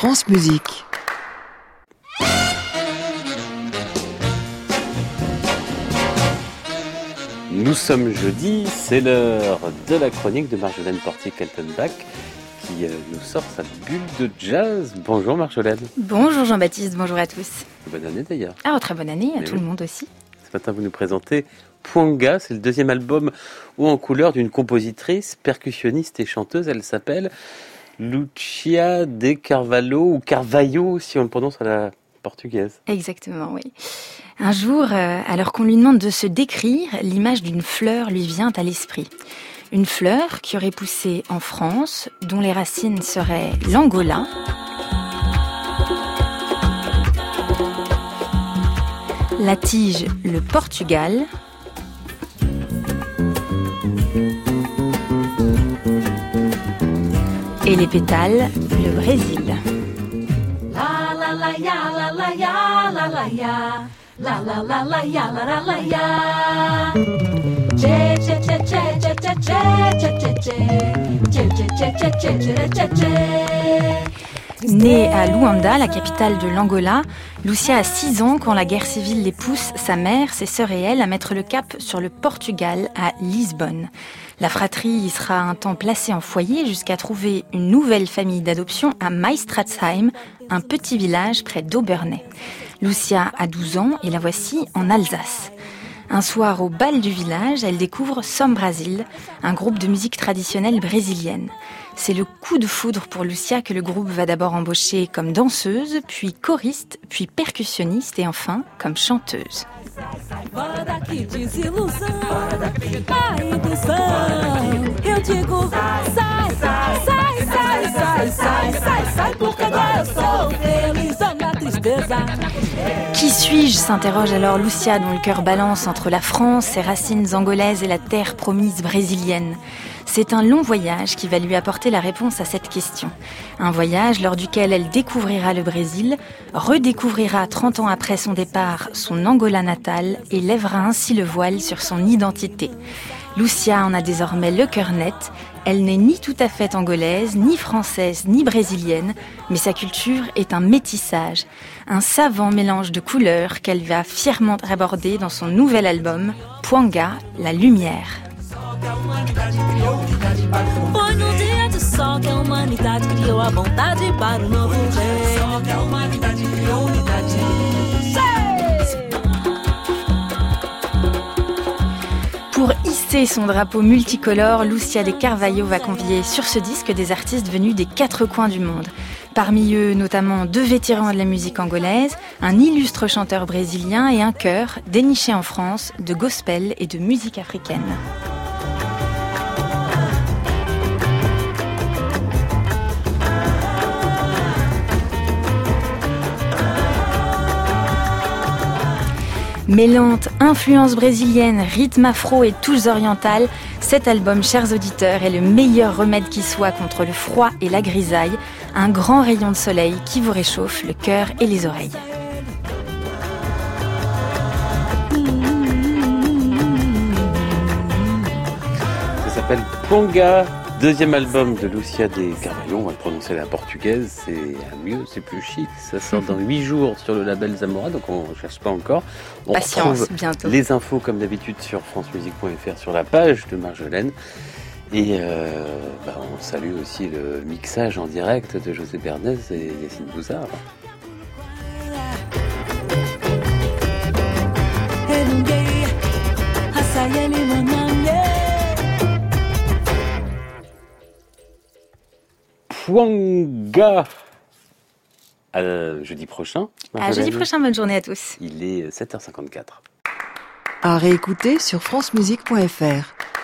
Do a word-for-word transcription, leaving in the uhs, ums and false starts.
France Musique. Nous sommes jeudi, c'est l'heure de la chronique de Marjolaine Portier-Kaltenbach qui euh, nous sort sa bulle de jazz. Bonjour Marjolaine. Bonjour Jean-Baptiste, bonjour à tous. Bonne année d'ailleurs. Ah, très bonne année à Mais tout oui. le monde aussi. Ce matin vous nous présentez Pwanga, c'est le deuxième album haut en couleur d'une compositrice, percussionniste et chanteuse. Elle s'appelle Lucia de Carvalho, ou Carvalho si on le prononce à la portugaise. Exactement, oui. Un jour, euh, alors qu'on lui demande de se décrire, l'image d'une fleur lui vient à l'esprit. Une fleur qui aurait poussé en France, dont les racines seraient l'Angola, la tige le Portugal, et les pétales le Brésil. La la la ya la la ya la la ya la la la la ya la la la ya. Che che che che che che che che che che che che che. Née à Luanda, la capitale de l'Angola, Lucia a six ans quand la guerre civile les pousse, sa mère, ses sœurs et elle, à mettre le cap sur le Portugal, à Lisbonne. La fratrie y sera un temps placée en foyer jusqu'à trouver une nouvelle famille d'adoption à Meistratsheim, un petit village près d'Obernai. Lucia a douze ans et la voici en Alsace. Un soir au bal du village, elle découvre Som Brasil, un groupe de musique traditionnelle brésilienne. C'est le coup de foudre pour Lucia que le groupe va d'abord embaucher comme danseuse, puis choriste, puis percussionniste et enfin comme chanteuse. Fora daqui, desilusão, a indução. Eu digo, sai, sai, sai, sai, sai, sai, sai, sai, porque agora eu sou feliz na tristeza. Qui suis-je s'interroge alors Lucia, dont le cœur balance entre la France, ses racines angolaises et la terre promise brésilienne. C'est un long voyage qui va lui apporter la réponse à cette question. Un voyage lors duquel elle découvrira le Brésil, redécouvrira trente ans après son départ son Angola natale et lèvera ainsi le voile sur son identité. Lucia en a désormais le cœur net. Elle n'est ni tout à fait angolaise, ni française, ni brésilienne, mais sa culture est un métissage, un savant mélange de couleurs qu'elle va fièrement aborder dans son nouvel album, Pwanga, la lumière. Foi no dia de sol que a humanidade criou a vontade para o novo Pour hisser son drapeau multicolore, Lucia de Carvalho va convier sur ce disque des artistes venus des quatre coins du monde. Parmi eux, notamment deux vétérans de la musique angolaise, un illustre chanteur brésilien et un chœur déniché en France de gospel et de musique africaine. Mêlante influence brésilienne, rythme afro et touches orientales, cet album, chers auditeurs, est le meilleur remède qui soit contre le froid et la grisaille, un grand rayon de soleil qui vous réchauffe le cœur et les oreilles. Ça s'appelle Pwanga, deuxième album de Lucia de Carvalho, on va le prononcer à la portugaise, c'est mieux, c'est plus chic, ça sort dans huit jours sur le label Zamora, donc on ne cherche pas encore. On Patience, retrouve bientôt. les infos comme d'habitude sur francemusique point f r sur la page de Marjolaine. Et euh, bah, on salue aussi le mixage en direct de José Bernez et Yacine Bouzard. Pwanga à jeudi prochain. À jeudi prochain, bonne journée à tous. Il est sept heures cinquante-quatre. À réécouter sur francemusique point f r.